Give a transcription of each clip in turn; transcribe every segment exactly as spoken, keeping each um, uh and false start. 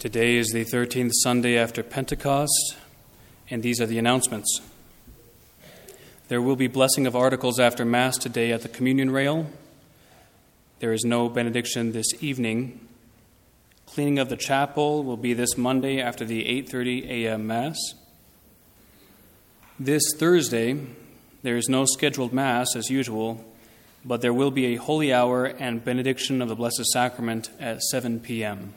Today is the thirteenth Sunday after Pentecost, and these are the announcements. There will be blessing of articles after Mass today at the communion rail. There is no benediction this evening. Cleaning of the chapel will be this Monday after the eight thirty a.m. Mass. This Thursday, there is no scheduled Mass as usual, but there will be a holy hour and benediction of the Blessed Sacrament at seven p.m.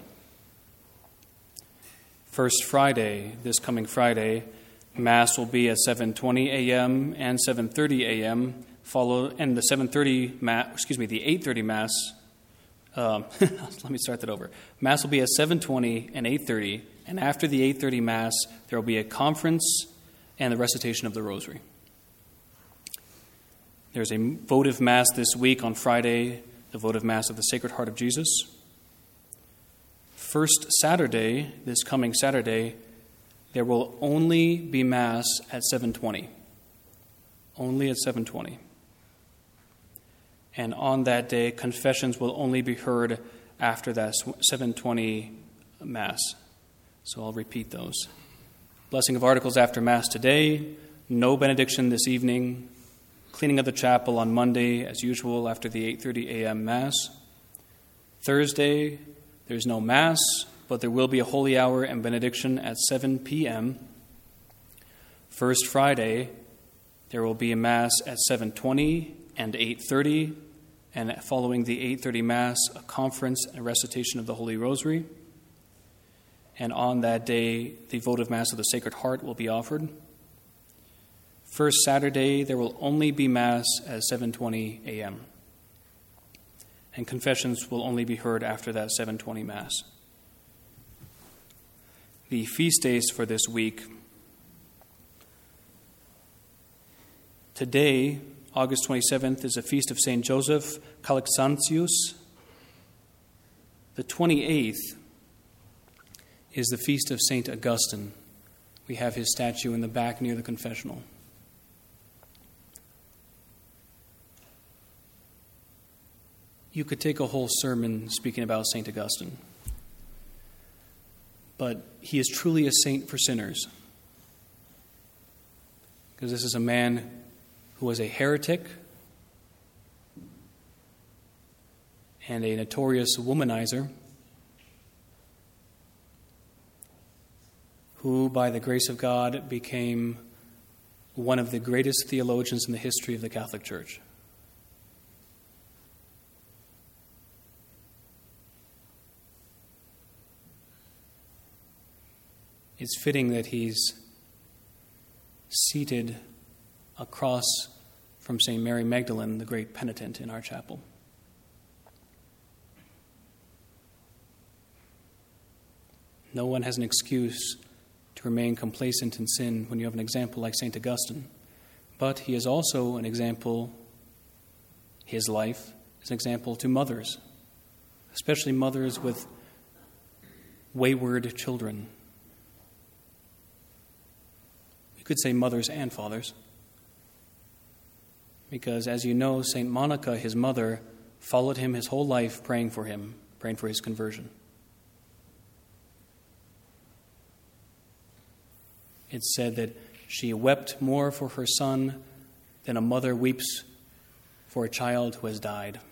First Friday, this coming Friday, Mass will be at seven twenty a.m. and seven thirty a.m. Follow and the seven thirty Mass, excuse me, the eight thirty Mass. Um, let me start that over. Mass will be at seven twenty and eight thirty, and after the eight thirty Mass, there will be a conference and the recitation of the Rosary. There's a votive Mass this week on Friday, the votive Mass of the Sacred Heart of Jesus. First Saturday, this coming Saturday, there will only be Mass at seven twenty. Only at seven twenty. And on that day, confessions will only be heard after that seven twenty Mass. So I'll repeat those. Blessing of articles after Mass today, no benediction this evening, cleaning of the chapel on Monday as usual after the eight thirty a.m. Mass. Thursday, there's no Mass, but there will be a holy hour and benediction at seven p.m. First Friday, there will be a Mass at seven twenty and eight thirty, and following the eight thirty Mass, a conference and recitation of the Holy Rosary. And on that day, the votive Mass of the Sacred Heart will be offered. First Saturday, there will only be Mass at seven twenty a.m. and confessions will only be heard after that seven twenty Mass. The feast days for this week. Today, August twenty-seventh, is the feast of Saint Joseph Calasantius. The twenty-eighth is the feast of Saint Augustine. We have his statue in the back near the confessional. You could take a whole sermon speaking about Saint Augustine, but he is truly a saint for sinners, because this is a man who was a heretic and a notorious womanizer, who, by the grace of God, became one of the greatest theologians in the history of the Catholic Church. It's fitting that he's seated across from Saint Mary Magdalene, the great penitent, in our chapel. No one has an excuse to remain complacent in sin when you have an example like Saint Augustine. But he is also an example, his life is an example to mothers, especially mothers with wayward children. You could say mothers and fathers, because as you know, Saint Monica, his mother, followed him his whole life praying for him, praying for his conversion. It's said that she wept more for her son than a mother weeps for a child who has died.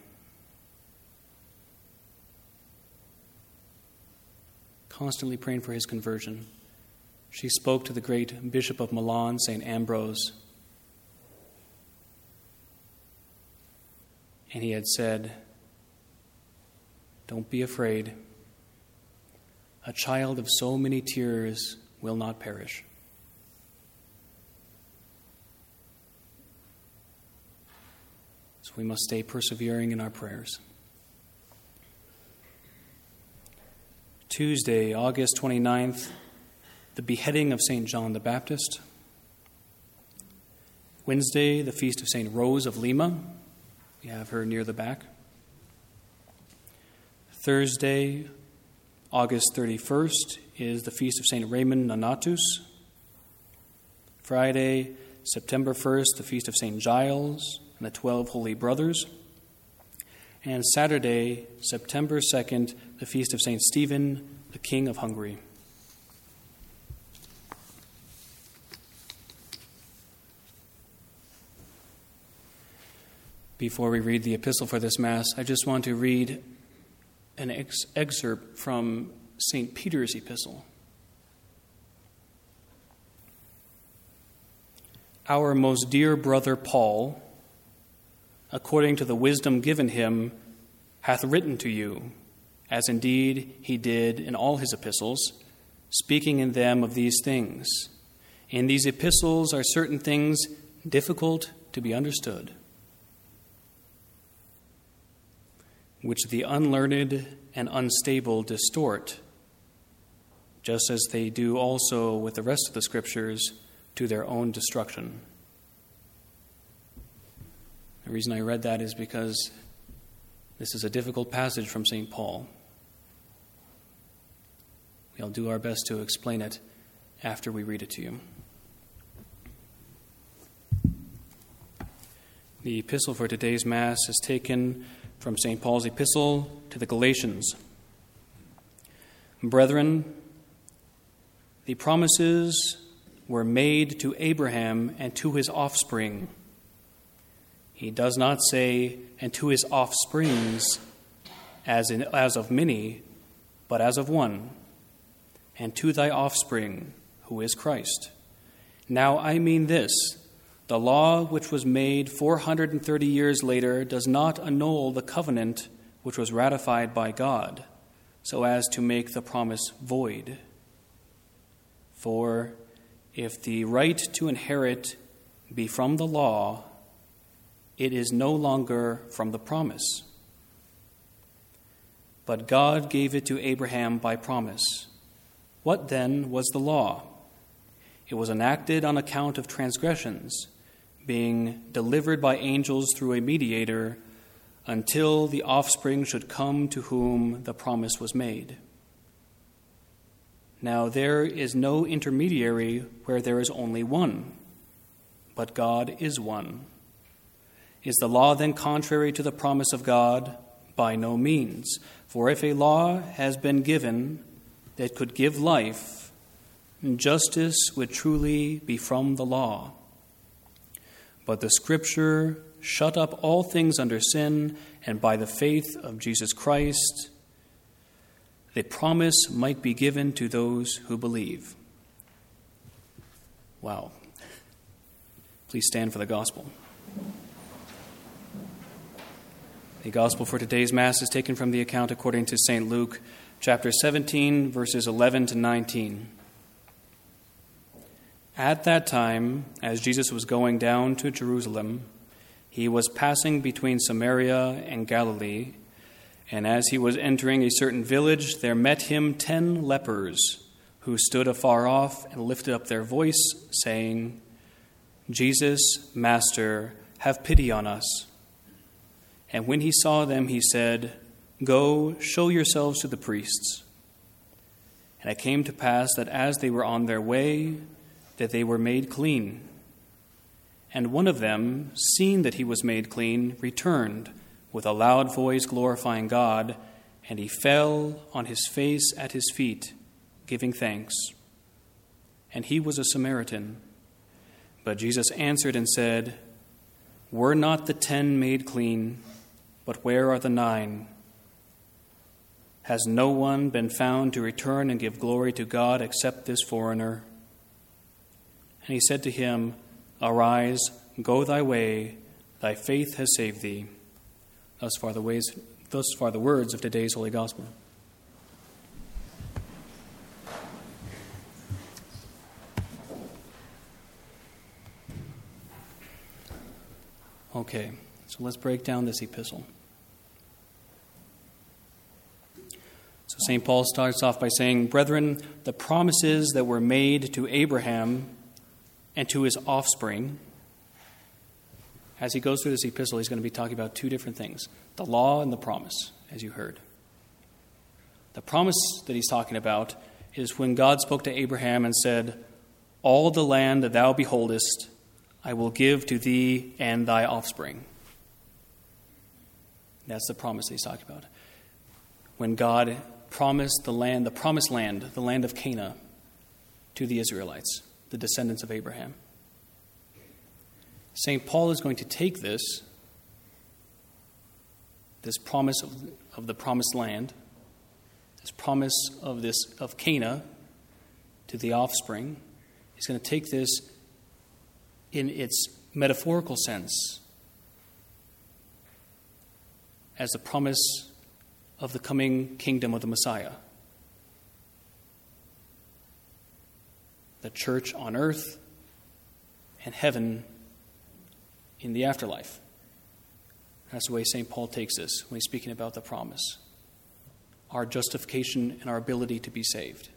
Constantly praying for his conversion. She spoke to the great Bishop of Milan, Saint Ambrose, and he had said, "Don't be afraid. A child of so many tears will not perish." So we must stay persevering in our prayers. Tuesday, August twenty-ninth, the beheading of Saint John the Baptist. Wednesday, the feast of Saint Rose of Lima. We have her near the back. Thursday, August thirty-first, is the feast of Saint Raymond Nonatus. Friday, September first, the feast of Saint Giles and the Twelve Holy Brothers. And Saturday, September second, the feast of Saint Stephen, the the King of Hungary. Before we read the epistle for this Mass, I just want to read an ex- excerpt from Saint Peter's epistle. Our most dear brother Paul, according to the wisdom given him, hath written to you, as indeed he did in all his epistles, speaking in them of these things. In these epistles are certain things difficult to be understood, which the unlearned and unstable distort, just as they do also with the rest of the Scriptures, to their own destruction. The reason I read that is because this is a difficult passage from Saint Paul. We'll do our best to explain it after we read it to you. The epistle for today's Mass is taken from Saint Paul's epistle to the Galatians. Brethren, the promises were made to Abraham and to his offspring. He does not say, and to his offsprings, as in as of many, but as of one, and to thy offspring, who is Christ. Now I mean this, the law which was made four hundred thirty years later does not annul the covenant which was ratified by God, so as to make the promise void. For if the right to inherit be from the law, it is no longer from the promise. But God gave it to Abraham by promise. What then was the law? It was enacted on account of transgressions, being delivered by angels through a mediator, until the offspring should come to whom the promise was made. Now there is no intermediary where there is only one, but God is one. Is the law then contrary to the promise of God? By no means. For if a law has been given that could give life, justice would truly be from the law. But the Scripture shut up all things under sin, and by the faith of Jesus Christ, the promise might be given to those who believe. Wow. Please stand for the gospel. The gospel for today's Mass is taken from the account according to Saint Luke, chapter seventeen, verses eleven to nineteen. At that time, as Jesus was going down to Jerusalem, he was passing between Samaria and Galilee, and as he was entering a certain village, there met him ten lepers, who stood afar off and lifted up their voice, saying, Jesus, Master, have pity on us. And when he saw them, he said, Go, show yourselves to the priests. And it came to pass that as they were on their way, that they were made clean. And one of them, seeing that he was made clean, returned with a loud voice glorifying God, and he fell on his face at his feet, giving thanks. And he was a Samaritan. But Jesus answered and said, Were not the ten made clean? But where are the nine? Has no one been found to return and give glory to God except this foreigner? And he said to him, Arise, go thy way, thy faith has saved thee. Thus far the ways, thus far the words of today's Holy Gospel. Okay, so let's break down this epistle. So Saint Paul starts off by saying, Brethren, the promises that were made to Abraham and to his offspring. As he goes through this epistle, he's going to be talking about two different things, the law and the promise, as you heard. The promise that he's talking about is when God spoke to Abraham and said, All the land that thou beholdest, I will give to thee and thy offspring. That's the promise that he's talking about. When God promised the land, the promised land, the land of Canaan, to the Israelites, the descendants of Abraham. Saint Paul is going to take this, this promise of, of the promised land, this promise of this of Canaan to the offspring. He's going to take this in its metaphorical sense as the promise of the coming kingdom of the Messiah. The church on earth and heaven in the afterlife. That's the way Saint Paul takes this when he's speaking about the promise. Our justification and our ability to be saved.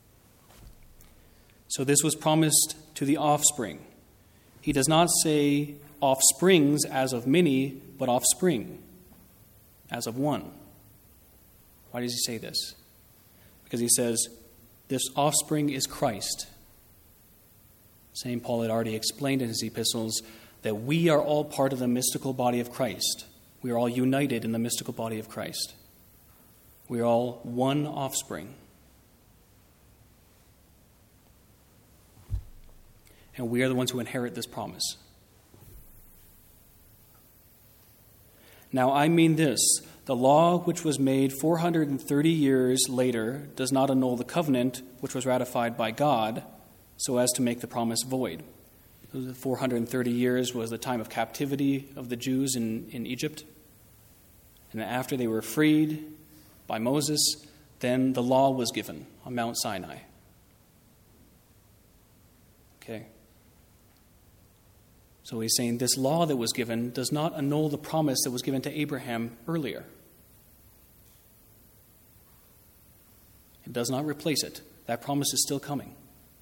So this was promised to the offspring. He does not say offsprings as of many, but offspring as of one. Why does he say this? Because he says, this offspring is Christ. Saint Paul had already explained in his epistles that we are all part of the mystical body of Christ. We are all united in the mystical body of Christ. We are all one offspring. And we are the ones who inherit this promise. Now I mean this, the law which was made four hundred thirty years later does not annul the covenant which was ratified by God so as to make the promise void. The four hundred thirty years was the time of captivity of the Jews in, in Egypt. And after they were freed by Moses, then the law was given on Mount Sinai. Okay. So he's saying this law that was given does not annul the promise that was given to Abraham earlier. It does not replace it. That promise is still coming.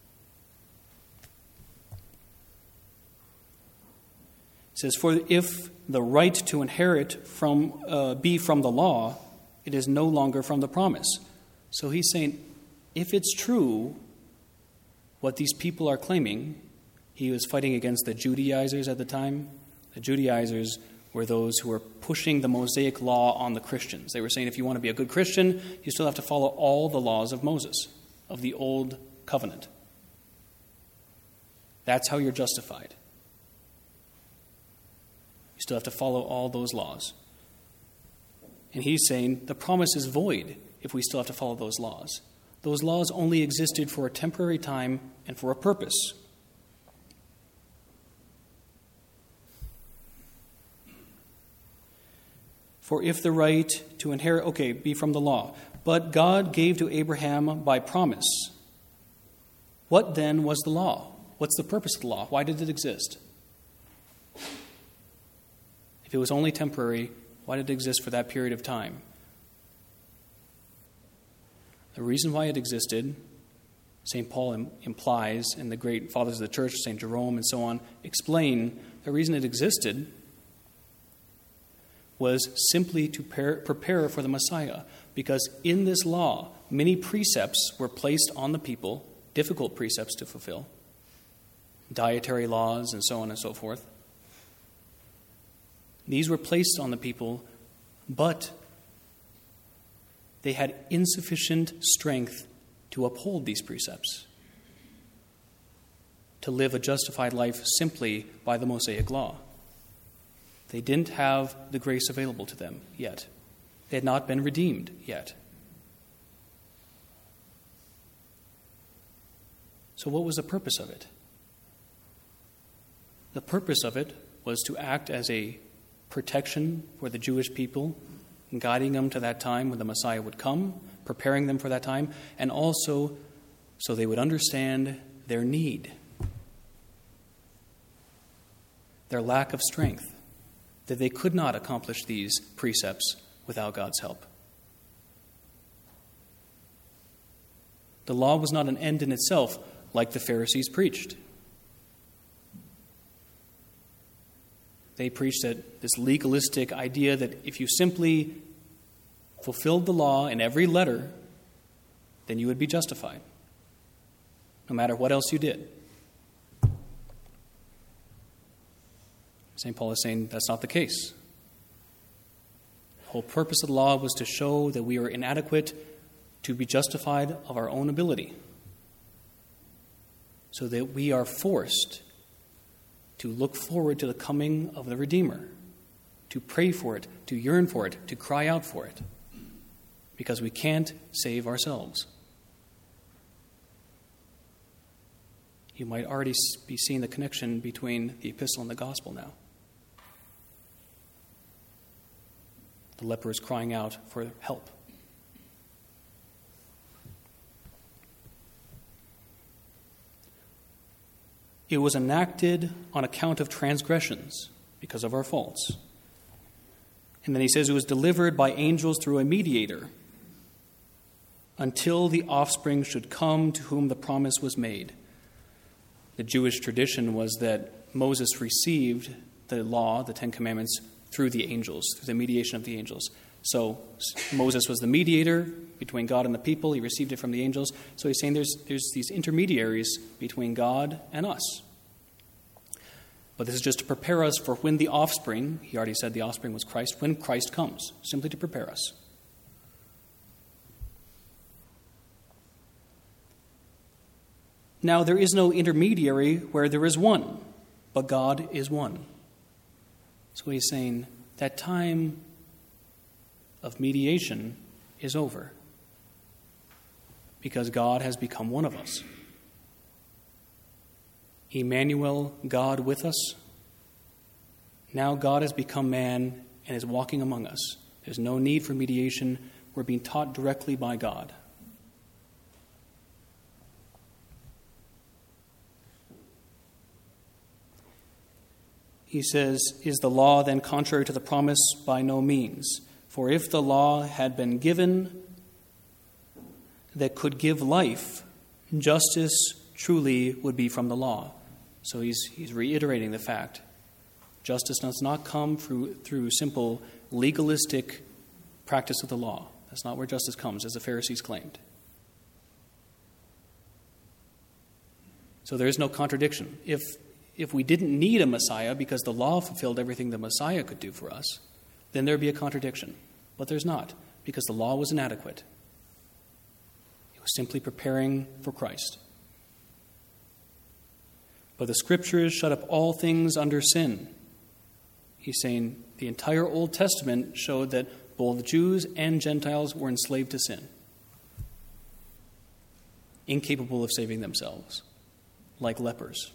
It says, for if the right to inherit from uh, be from the law, it is no longer from the promise. So he's saying, if it's true what these people are claiming, he was fighting against the Judaizers at the time. The Judaizers were those who were pushing the Mosaic law on the Christians. They were saying if you want to be a good Christian, you still have to follow all the laws of Moses, of the Old Covenant. That's how you're justified. You still have to follow all those laws. And he's saying the promise is void if we still have to follow those laws. Those laws only existed for a temporary time and for a purpose. For if the right to inherit, okay, be from the law. But God gave to Abraham by promise. What then was the law? What's the purpose of the law? Why did it exist? If it was only temporary, why did it exist for that period of time? The reason why it existed, Saint Paul im- implies, and the great fathers of the church, Saint Jerome and so on, explain the reason it existed was simply to par- prepare for the Messiah. Because in this law, many precepts were placed on the people, difficult precepts to fulfill, dietary laws and so on and so forth. These were placed on the people, but they had insufficient strength to uphold these precepts, to live a justified life simply by the Mosaic law. They didn't have the grace available to them yet. They had not been redeemed yet. So what was the purpose of it? The purpose of it was to act as a protection for the Jewish people, guiding them to that time when the Messiah would come, preparing them for that time, and also so they would understand their need, their lack of strength, that they could not accomplish these precepts without God's help. The law was not an end in itself, like the Pharisees preached. They preached that this legalistic idea that if you simply fulfilled the law in every letter, then you would be justified, no matter what else you did. Saint Paul is saying that's not the case. The whole purpose of the law was to show that we are inadequate to be justified of our own ability, so that we are forced to look forward to the coming of the Redeemer, to pray for it, to yearn for it, to cry out for it, because we can't save ourselves. You might already be seeing the connection between the epistle and the gospel now. The leper is crying out for help. It was enacted on account of transgressions, because of our faults. And then he says it was delivered by angels through a mediator, until the offspring should come to whom the promise was made. The Jewish tradition was that Moses received the law, the Ten Commandments, through the angels, through the mediation of the angels. So Moses was the mediator between God and the people. He received it from the angels. So he's saying there's, there's these intermediaries between God and us. But this is just to prepare us for when the offspring, he already said the offspring was Christ, when Christ comes, simply to prepare us. Now, there is no intermediary where there is one, but God is one. So he's saying that time of mediation is over, because God has become one of us. Emmanuel, God with us. Now God has become man and is walking among us. There's no need for mediation. We're being taught directly by God. He says, is the law then contrary to the promise? By no means. For if the law had been given that could give life, justice truly would be from the law. So he's, he's reiterating the fact. Justice does not come through, through simple legalistic practice of the law. That's not where justice comes, as the Pharisees claimed. So there is no contradiction. If If we didn't need a Messiah because the law fulfilled everything the Messiah could do for us, then there'd be a contradiction. But there's not, because the law was inadequate. It was simply preparing for Christ. But the Scriptures shut up all things under sin. He's saying the entire Old Testament showed that both Jews and Gentiles were enslaved to sin, incapable of saving themselves, like lepers.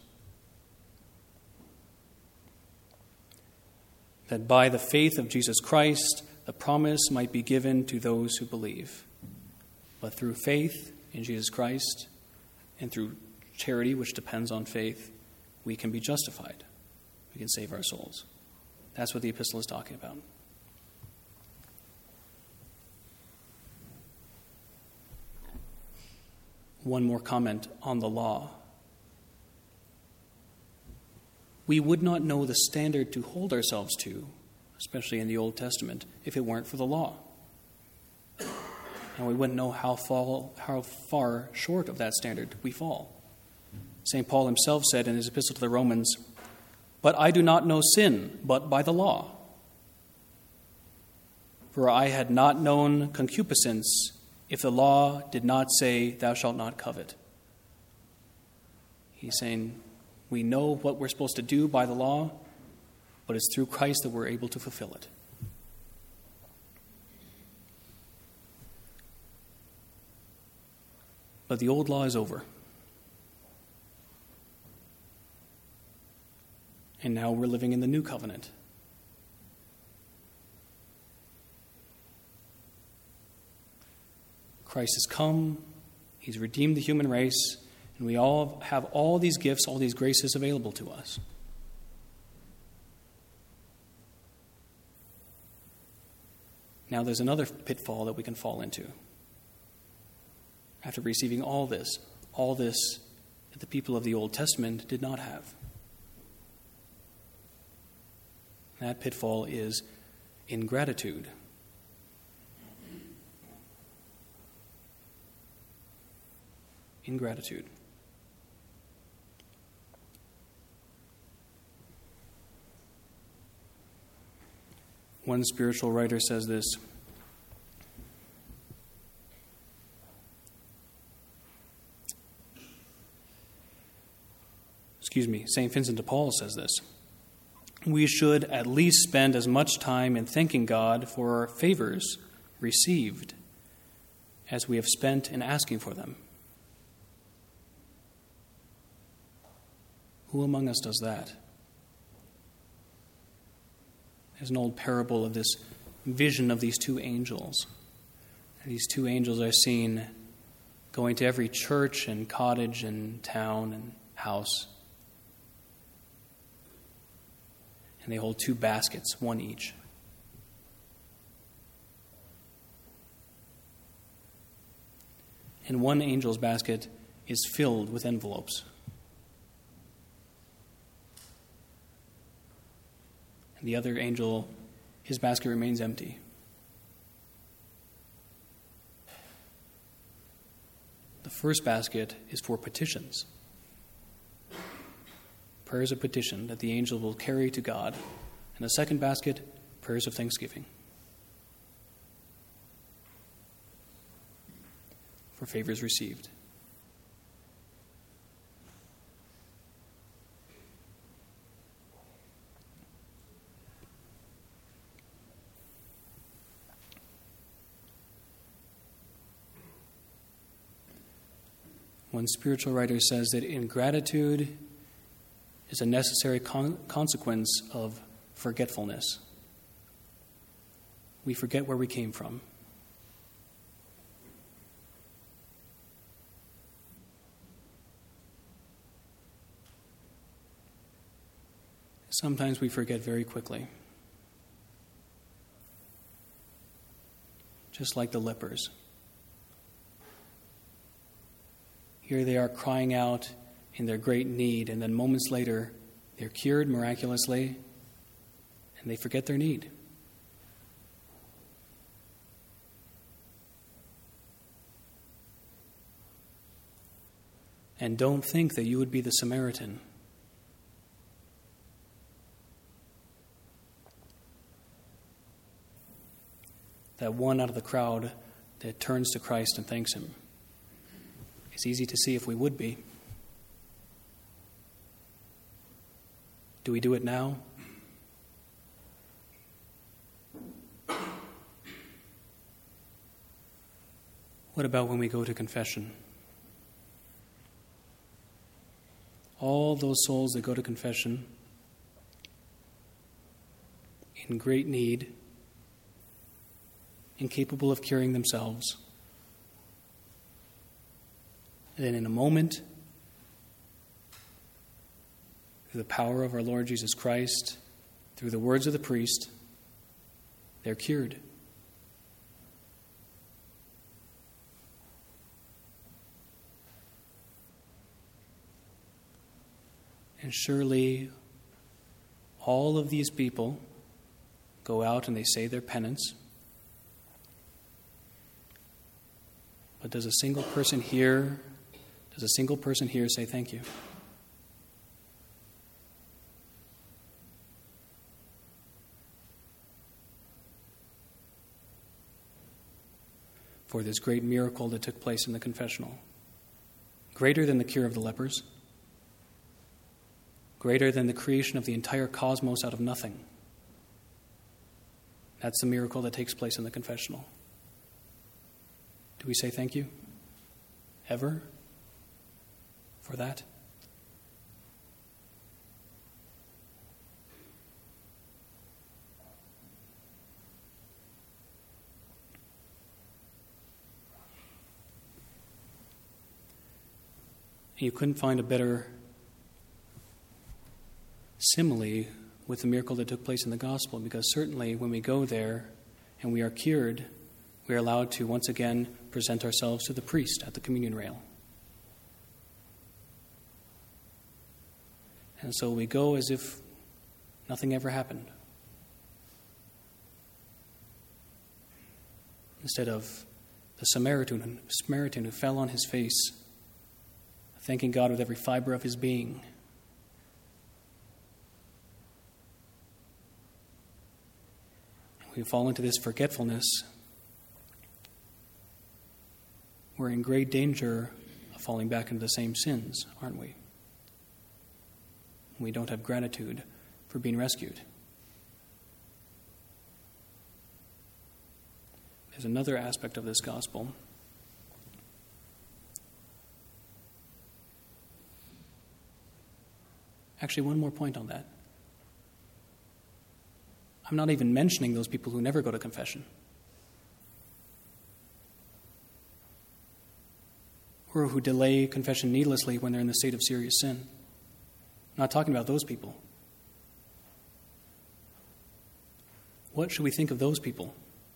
That by the faith of Jesus Christ, the promise might be given to those who believe. But through faith in Jesus Christ and through charity, which depends on faith, we can be justified. We can save our souls. That's what the epistle is talking about. One more comment on the law. We would not know the standard to hold ourselves to, especially in the Old Testament, if it weren't for the law. And we wouldn't know how, fall, how far short of that standard we fall. Saint Paul himself said in his epistle to the Romans, "But I do not know sin, but by the law. For I had not known concupiscence if the law did not say, 'Thou shalt not covet.'" He's saying, we know what we're supposed to do by the law, but it's through Christ that we're able to fulfill it. But the old law is over. And now we're living in the new covenant. Christ has come. He's redeemed the human race. And we all have all these gifts, all these graces available to us. Now there's another pitfall that we can fall into. After receiving all this, all this that the people of the Old Testament did not have. That pitfall is ingratitude. Ingratitude. One spiritual writer says this: excuse me, Saint Vincent de Paul says this: we should at least spend as much time in thanking God for our favors received as we have spent in asking for them. Who among us does that? There's an old parable of this vision of these two angels. And these two angels are seen going to every church and cottage and town and house. And they hold two baskets, one each. And one angel's basket is filled with envelopes. And the other angel, his basket remains empty. The first basket is for petitions. Prayers of petition that the angel will carry to God. And the second basket, prayers of thanksgiving for favors received. One spiritual writer says that ingratitude is a necessary con- consequence of forgetfulness. We forget where we came from. Sometimes we forget very quickly. Just like the lepers. Here they are crying out in their great need, and then moments later, they're cured miraculously, and they forget their need. And don't think that you would be the Samaritan. That one out of the crowd that turns to Christ and thanks Him. It's easy to see if we would be. Do we do it now? What about when we go to confession? All those souls that go to confession in great need, incapable of curing themselves, and then in a moment, through the power of our Lord Jesus Christ, through the words of the priest, they're cured. And surely all of these people go out and they say their penance. But does a single person here Does a single person here say thank you? For this great miracle that took place in the confessional. Greater than the cure of the lepers. Greater than the creation of the entire cosmos out of nothing. That's the miracle that takes place in the confessional. Do we say thank you? Ever? For that? You couldn't find a better simile with the miracle that took place in the gospel, because certainly when we go there and we are cured, we are allowed to once again present ourselves to the priest at the communion rail. And so we go as if nothing ever happened. Instead of the Samaritan, Samaritan who fell on his face, thanking God with every fiber of his being. We fall into this forgetfulness. We're in great danger of falling back into the same sins, aren't we? We don't have gratitude for being rescued. There's another aspect of this gospel. Actually, one more point on that. I'm not even mentioning those people who never go to confession, or who delay confession needlessly when they're in the state of serious sin. I'm not talking about those people. What should we think of those people?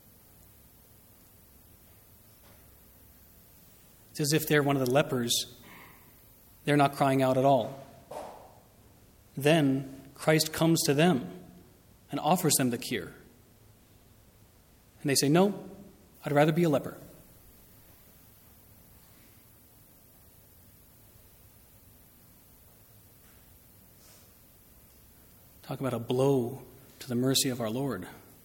It's as if they're one of the lepers. They're not crying out at all. Then Christ comes to them and offers them the cure. And they say, "No, I'd rather be a leper." Talk about a blow to the mercy of our Lord.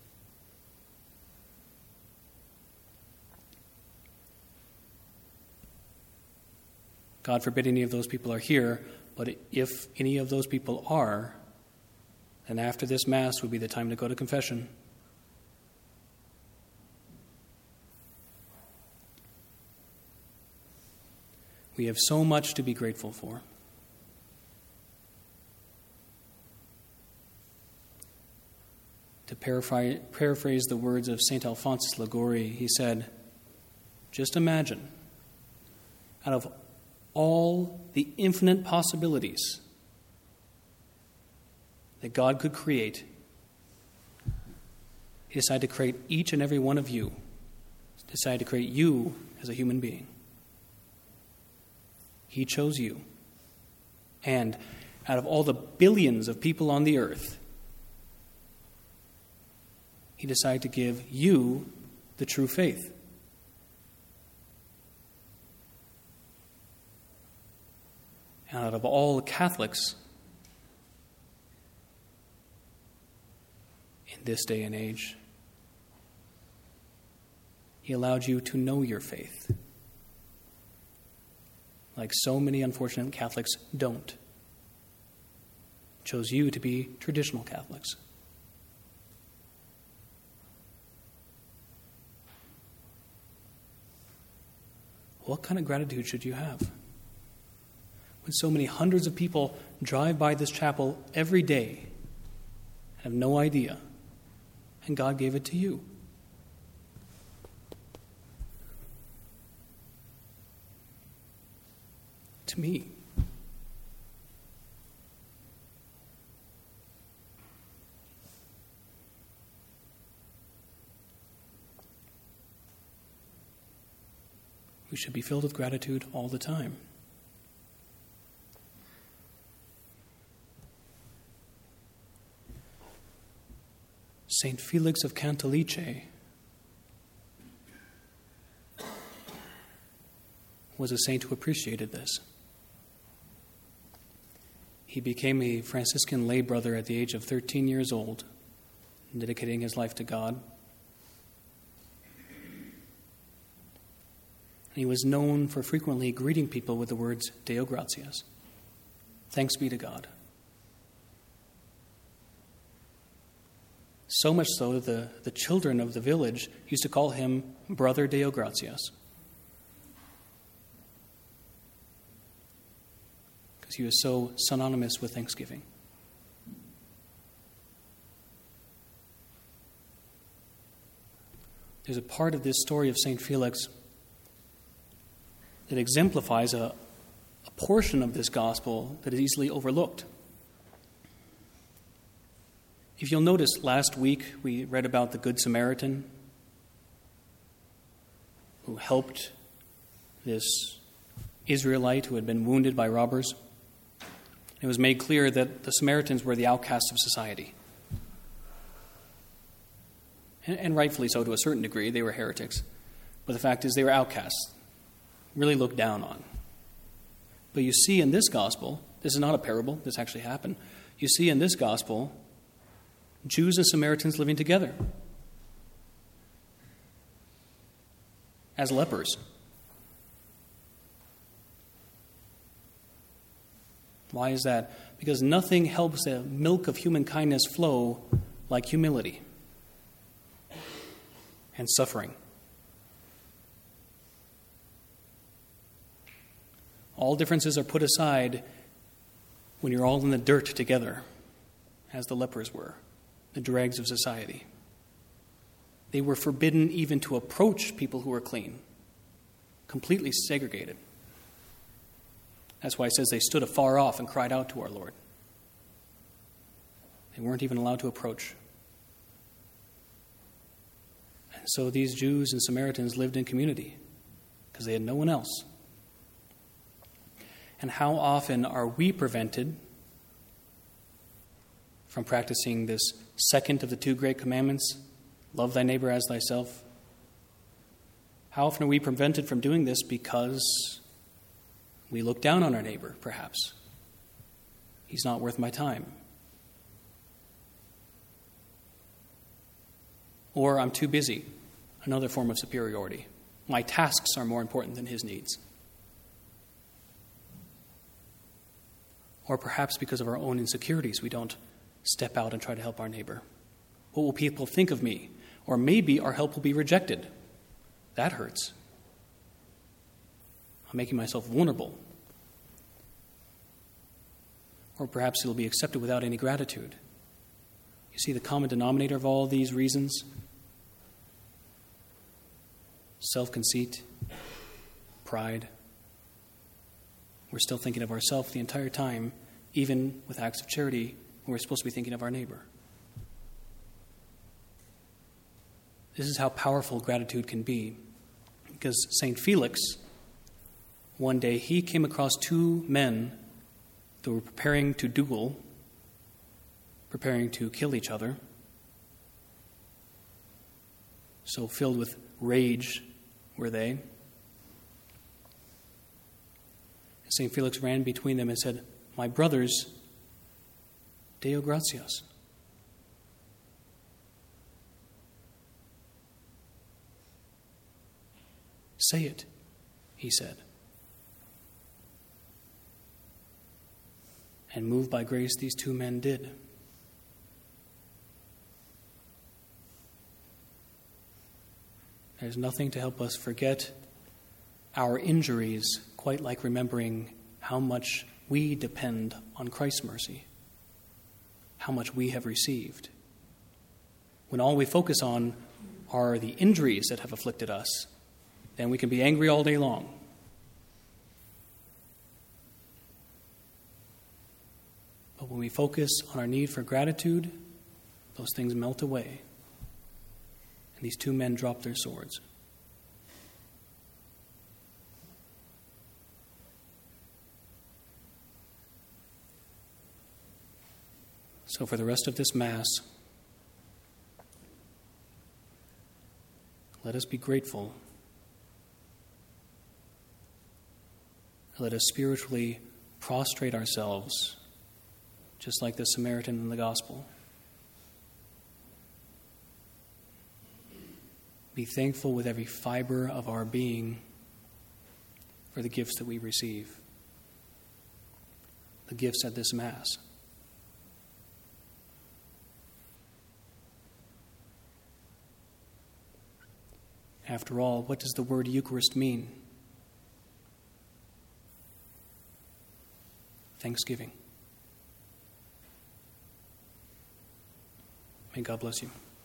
God forbid any of those people are here, but if any of those people are, then after this Mass would be the time to go to confession. We have so much to be grateful for. To paraphrase, paraphrase the words of Saint Alphonsus Liguori, he said, "Just imagine, out of all the infinite possibilities that God could create, He decided to create each and every one of you, He decided to create you as a human being. He chose you. And out of all the billions of people on the earth, He decided to give you the true faith. And out of all Catholics in this day and age, He allowed you to know your faith, like so many unfortunate Catholics don't. Chose you to be traditional Catholics. What kind of gratitude should you have when so many hundreds of people drive by this chapel every day and have no idea, and God gave it to you? To me. We should be filled with gratitude all the time. Saint Felix of Cantalice was a saint who appreciated this. He became a Franciscan lay brother at the age of thirteen years old, dedicating his life to God. And he was known for frequently greeting people with the words, Deo gratias, thanks be to God. So much so that the, the children of the village used to call him Brother Deo gratias, because he was so synonymous with thanksgiving. There's a part of this story of Saint Felix that exemplifies a, a portion of this gospel that is easily overlooked. If you'll notice, last week we read about the Good Samaritan who helped this Israelite who had been wounded by robbers. It was made clear that the Samaritans were the outcasts of society. And, and rightfully so to a certain degree. They were heretics. But the fact is they were outcasts, really looked down on. But you see in this gospel, this is not a parable, this actually happened. You see in this gospel, Jews and Samaritans living together as lepers. Why is that? Because nothing helps the milk of human kindness flow like humility and suffering. All differences are put aside when you're all in the dirt together, as the lepers were, the dregs of society. They were forbidden even to approach people who were clean, completely segregated. That's why it says they stood afar off and cried out to our Lord. They weren't even allowed to approach. And so these Jews and Samaritans lived in community because they had no one else. And how often are we prevented from practicing this second of the two great commandments, love thy neighbor as thyself? How often are we prevented from doing this because we look down on our neighbor, perhaps? He's not worth my time. Or I'm too busy, another form of superiority. My tasks are more important than his needs. Or perhaps because of our own insecurities, we don't step out and try to help our neighbor. What will people think of me? Or maybe our help will be rejected. That hurts. I'm making myself vulnerable. Or perhaps it'll be accepted without any gratitude. You see the common denominator of all these reasons? Self-conceit, pride. We're still thinking of ourselves the entire time, even with acts of charity, when we're supposed to be thinking of our neighbor. This is how powerful gratitude can be. Because Saint Felix, one day he came across two men that were preparing to duel, preparing to kill each other. So filled with rage were they. Saint Felix ran between them and said, "My brothers, Deo gratias." "Say it," he said. And moved by grace, these two men did. There's nothing to help us forget our injuries quite like remembering how much we depend on Christ's mercy, how much we have received. When all we focus on are the injuries that have afflicted us, then we can be angry all day long. But when we focus on our need for gratitude, those things melt away. And these two men dropped their swords. So for the rest of this Mass, let us be grateful. Let us spiritually prostrate ourselves, just like the Samaritan in the Gospel. Be thankful with every fiber of our being for the gifts that we receive, the gifts at this Mass. After all, what does the word Eucharist mean? Thanksgiving. May God bless you.